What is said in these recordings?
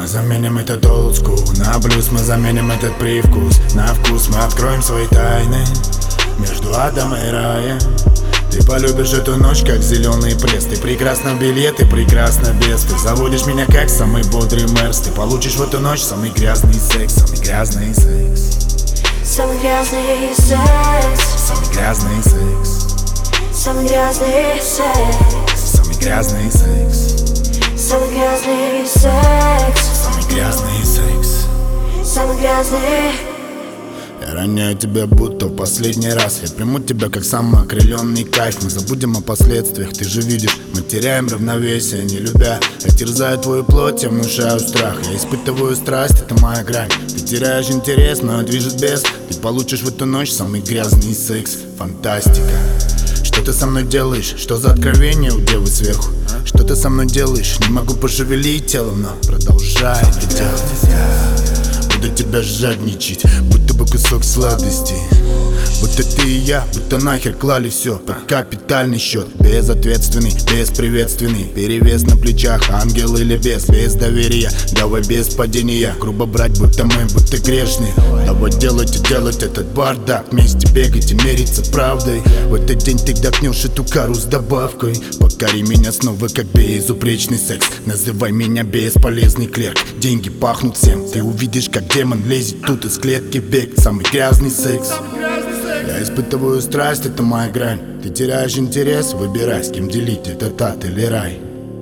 Мы заменим этот old school на блюз, мы заменим этот привкус на вкус. Мы откроем свои тайны между адом и раем. Ты полюбишь эту ночь, как зеленый пресс. Ты прекрасна в белье, ты прекрасна без. Ты заводишь меня, как самый бодрый Мерс. Ты получишь в эту ночь самый грязный секс. Самый грязный секс. Самый грязный секс. Самый грязный секс. Самый грязный секс. Самый грязный секс. Самый грязный секс. Самый грязный секс. Самый грязный. Я роняю тебя будто в последний раз. Я приму тебя как самоокрыленный кайф. Мы забудем о последствиях, ты же видишь. Мы теряем равновесие, не любя. Я терзаю твою плоть, я внушаю страх. Я испытываю страсть, это моя грань. Ты теряешь интерес, но движет без. Ты получишь в эту ночь самый грязный секс. Фантастика. Что ты со мной делаешь? Что за откровение у девы сверху? Что ты со мной делаешь? Не могу пошевелить телом, но продолжай это делать. Буду тебя жадничать, будто бы кусок сладости. Будто ты и я, будто нахер клали все под капитальный счет. Безответственный, бесприветственный, перевес на плечах, ангел или бес. Без доверия, давай без падения. Грубо брать, будто мы, будто грешные. Давай делать и делать этот бардак. Вместе бегать и мериться правдой. В этот день ты вдохнешь эту кару с добавкой. Покори меня снова, как безупречный секс. Называй меня бесполезный клерк. Деньги пахнут всем, ты увидишь, как демон лезет тут из клетки бег. Самый грязный секс. Я испытываю страсть, это моя грань. Ты теряешь интерес, выбирай, с кем делить, этот ад или рай.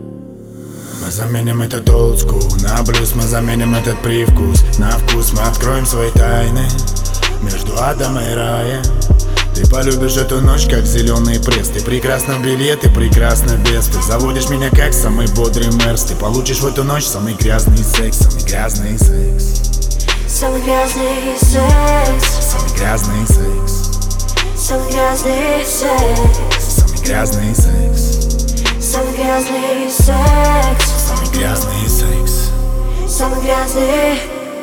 Мы заменим этот old school на блюз, мы заменим этот привкус на вкус. Мы откроем свои тайны между адом и раем. Ты полюбишь эту ночь, как зеленый пресс. Ты прекрасна в белье, ты прекрасна без. Ты заводишь меня, как самый бодрый Мерс. Ты получишь в эту ночь самый грязный секс. Самый грязный секс. Самый грязный секс. Самый грязный секс. Самый грязный секс. Самый грязный секс. Самый грязный секс. Самый грязный секс. Самый грязный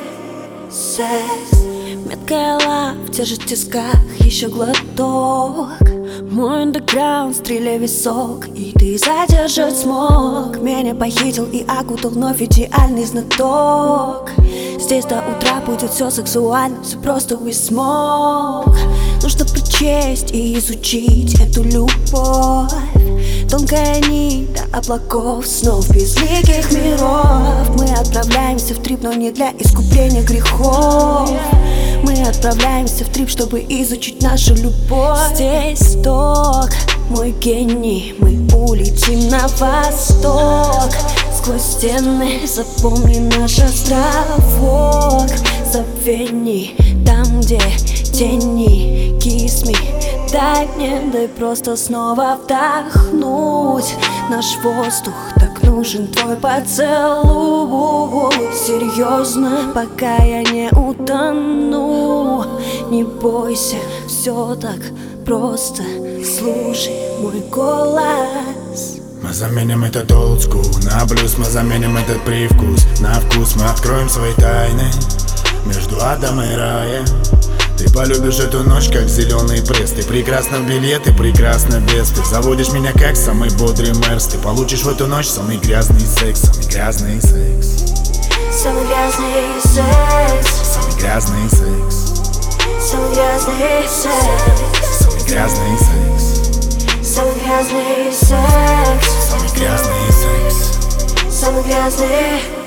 секс. Меткая лав держит в тисках, еще глоток. Мой андеграунд, стреляй висок, и ты задержать смог. Меня похитил и окутал вновь идеальный знаток. Здесь до утра будет все сексуально, все просто we smoke. Нужно прочесть и изучить эту любовь. Тонкая нить до облаков, снов безликих миров. Мы отправляемся в трип, но не для искупления грехов. Мы отправляемся в трип, чтобы изучить нашу любовь. Здесь ток, мой гений, мы улетим на восток. Сквозь стены запомни наш островок забвений, там, где тени. Kiss me, дай мне, дай просто снова вдохнуть наш воздух, так нужен твой поцелуй. Серьезно, пока я не утону. Не бойся, все так просто, слушай мой голос. Мы заменим этот old school на блюз, мы заменим этот привкус на вкус. Мы откроем свои тайны между адом и раем. Ты полюбишь эту ночь, как зеленый пресс. Ты прекрасна в белье, ты прекрасна без. Ты заводишь меня, как самый бодрый Мерс. Ты получишь в эту ночь самый грязный секс. Самый грязный секс. Самый грязный секс. Самый грязный секс. Самый грязный секс. Самый грязный секс. Самый грязный секс. Самый грязный секс. Самый грязный.